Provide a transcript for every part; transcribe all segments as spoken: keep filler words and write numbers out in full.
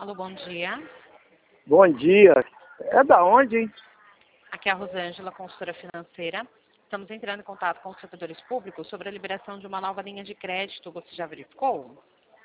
Alô, bom dia. Bom dia. É da onde, hein? Aqui é a Rosângela, consultora financeira. Estamos entrando em contato com os servidores públicos sobre a liberação de uma nova linha de crédito. Você já verificou?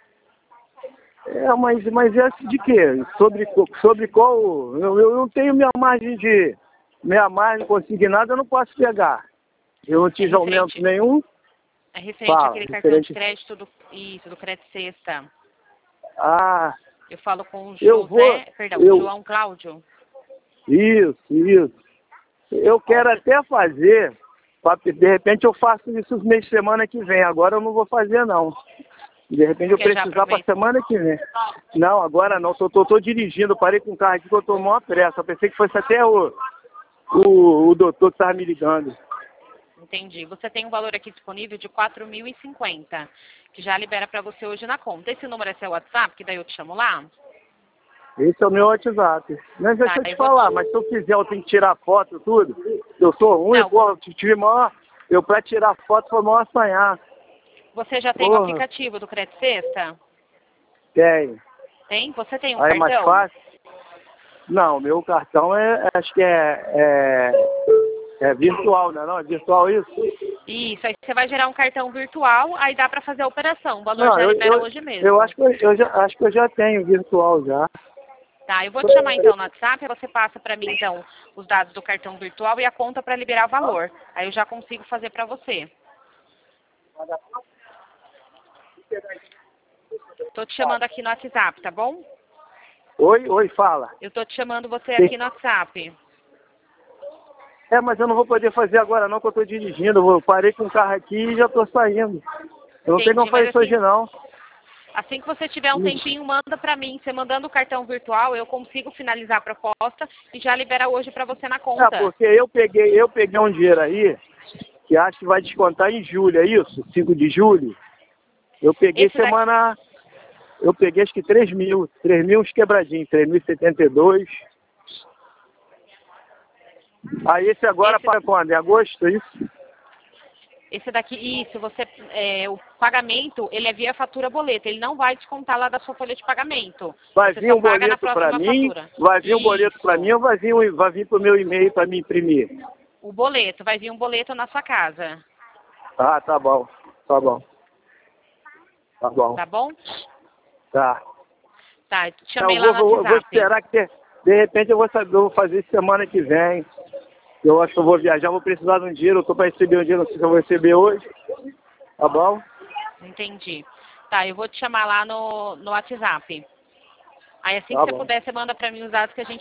É, mas, mas é de quê? Sobre, sobre qual... Eu, eu não tenho minha margem de... Minha margem consignada eu não posso pegar. Eu não tive É aumento referente, nenhum. é referente Fala, àquele cartão de referente... crédito do, isso, do Crédito Sexta. Ah, Eu falo com o eu vou... José, perdão, Eu, João Cláudio. isso, isso. Eu quero até fazer... pra- De repente eu faço isso os meses de semana que vem. Agora eu não vou fazer, não. De repente eu Quer já precisar para aproveita? semana que vem. Não, agora não. Tô, tô, tô dirigindo. Parei com o carro aqui que eu tô maior pressa. Eu pensei que fosse até o, o, o doutor que estava me ligando. Entendi. Você tem um valor aqui disponível de quatro mil e cinquenta, que já libera para você hoje na conta. Esse número é seu WhatsApp, que daí eu te chamo lá? Esse é o meu WhatsApp. Mas deixa Tá, eu te eu vou falar, te... mas se eu quiser eu tenho que tirar foto tudo. Eu sou ruim, Não, porra, eu tive maior. Eu pra tirar foto foi maior assanhar. você já tem o Porra, aplicativo do Crédito Sexta? tem. Tem? Você tem um Aí é mais cartão? fácil? Não, meu cartão é, acho que é, é, é virtual, não é não? É virtual isso? Isso, aí você vai gerar um cartão virtual, aí dá para fazer a operação. O valor Não, já eu, libera eu, hoje eu, mesmo. acho, que eu, eu já, acho que eu já tenho virtual já. Tá, eu vou te chamar então no WhatsApp, aí você passa para mim então os dados do cartão virtual e a conta para liberar o valor. Aí eu já consigo fazer para você. Tô te chamando aqui no WhatsApp, tá bom? Oi, oi, fala. Eu tô te chamando você aqui no WhatsApp. É, mas eu não vou poder fazer agora não, que eu tô dirigindo. Eu vou- parei com o carro aqui e já tô saindo. Eu não tenho como Entendi, mas fazer isso assim, hoje não. assim que você tiver um tempinho, manda para mim. Você mandando o cartão virtual, eu consigo finalizar a proposta e já libera hoje para você na É, conta. porque eu peguei, eu peguei um dinheiro aí, que acho que vai descontar em julho, é isso? cinco de julho. Eu peguei Esse daqui, semana... Eu peguei acho que três mil. três mil uns quebradinhos, três mil e setenta e dois. Aí esse agora esse para quando? Em agosto, é isso? Esse daqui, isso, você, é, o pagamento, ele é via fatura boleto, ele não vai descontar lá da sua folha de pagamento. Vai Você vir só um paga na boleto para próxima mim, fatura. vai vir um boleto para mim Isso, ou vai vir, um- vai vir para o meu e-mail para me imprimir? o boleto, vai vir um boleto na sua casa, Ah, tá bom, tá bom, tá bom, tá bom? tá. Tá, eu te Eu chamei lá vou, no vou, vou WhatsApp. esperar que, de, de repente eu vou saber, eu vou fazer isso semana que vem. Eu acho que eu vou viajar, vou precisar de um dinheiro, eu tô para receber um dinheiro, não sei se eu vou receber hoje, tá bom? Entendi. Tá, eu vou te chamar lá no, no WhatsApp. Aí assim que Tá você bom. puder, você manda pra mim os dados que a gente